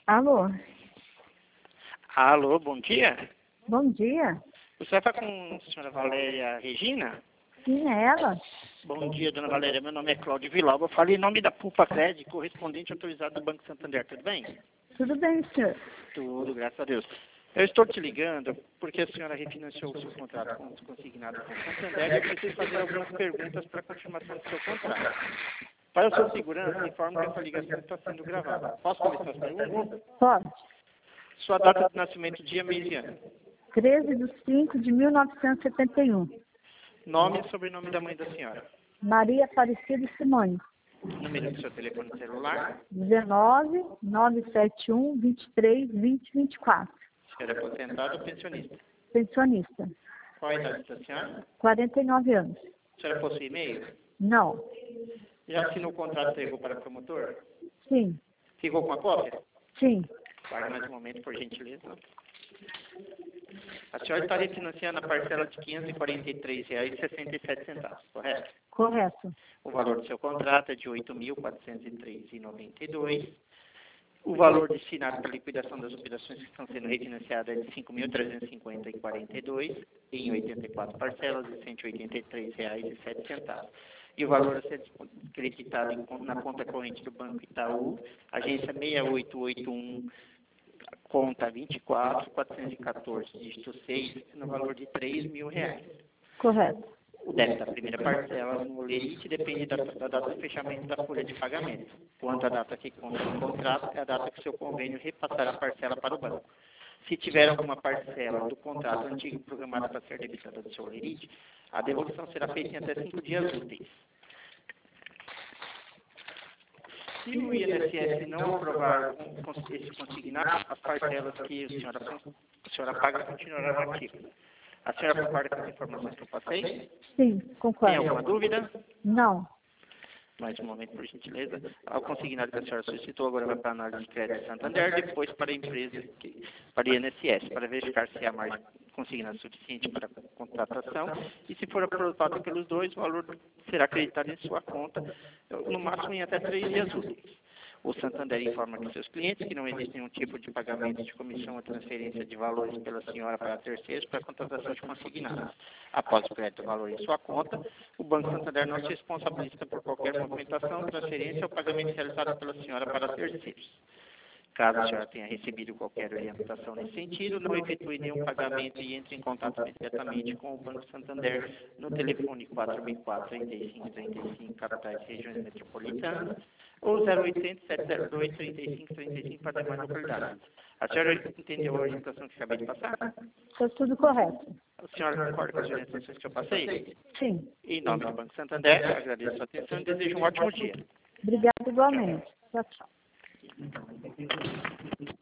Alô? Alô, bom dia. Bom dia. Você está com a senhora Valéria Regina? Sim, é ela? Bom dia, dona Valéria. Meu nome é Cláudio Vilauba. Eu falei em nome da Pulpa Crédito, correspondente autorizado do Banco Santander. Tudo bem? Tudo bem, senhor? Tudo, graças a Deus. Eu estou te ligando porque a senhora refinanciou o seu contrato consignado com o Santander e eu preciso fazer algumas perguntas para a confirmação do seu contrato. Para a sua segurança, informo que essa ligação está sendo gravada. Posso começar as perguntas? Pode. Sua data de nascimento, dia, mês e ano. 13/5/1971. Nome e sobrenome da mãe da senhora. Maria Aparecida Simone. Número do seu telefone celular. 19-971-23-20-24. Senhora é aposentada ou pensionista? Pensionista. Qual a idade da senhora? 49 anos. A senhora possui e-mail? Não. Já assinou o contrato e entregou para promotor? Sim. Ficou com a cópia? Sim. Guarde mais um momento, por gentileza. A senhora está refinanciando a parcela de R$ 543,67, correto? Correto. O valor do seu contrato é de R$ 8.403,92. O valor destinado para a liquidação das operações que estão sendo refinanciadas é de R$ 5.350,42 em 84 parcelas de R$ 183,07. E o valor a ser creditado na conta corrente do Banco Itaú, agência 6881, conta 24.414, dígito 6, no valor de R$ 3.000. Correto. O débito da primeira parcela no lerite depende da data de fechamento da folha de pagamento. Quanto à data que consta no contrato, é a data que o seu convênio repassará a parcela para o banco. Se tiver alguma parcela do contrato antigo programada para ser debitada do seu lerite, a devolução será feita em até 5 dias úteis. Se o INSS não aprovar esse consignado, as parcelas que a senhora paga continuarão ativas. A senhora concorda com as informações que eu passei? Sim, Tem concordo. alguma dúvida? Não. Mais um momento, por gentileza. O consignado que a senhora solicitou agora vai para a análise de crédito Santander, depois para a empresa, para o INSS, para verificar se há margem consignada suficiente para a contratação. E se for aprovado pelos dois, o valor será acreditado em sua conta, no máximo em até 3 dias úteis. O Santander informa que seus clientes que não existe nenhum tipo de pagamento de comissão ou transferência de valores pela senhora para terceiros para a contratação de consignados. Após o crédito do valor em sua conta, o Banco Santander não se responsabiliza por qualquer movimentação, transferência ou pagamento realizado pela senhora para terceiros. Caso a senhora tenha recebido qualquer orientação nesse sentido, não efetue nenhum pagamento e entre em contato imediatamente com o Banco Santander no telefone 464-3535, capitais e regiões metropolitanas, ou 0800-702-3535 para demais localidades. A senhora entendeu a orientação que acabei de passar? Está tudo correto. A senhora concorda com as orientações que eu passei? Sim. Em nome do Banco Santander, agradeço a sua atenção e desejo um ótimo dia. Obrigada igualmente. Tchau, tchau.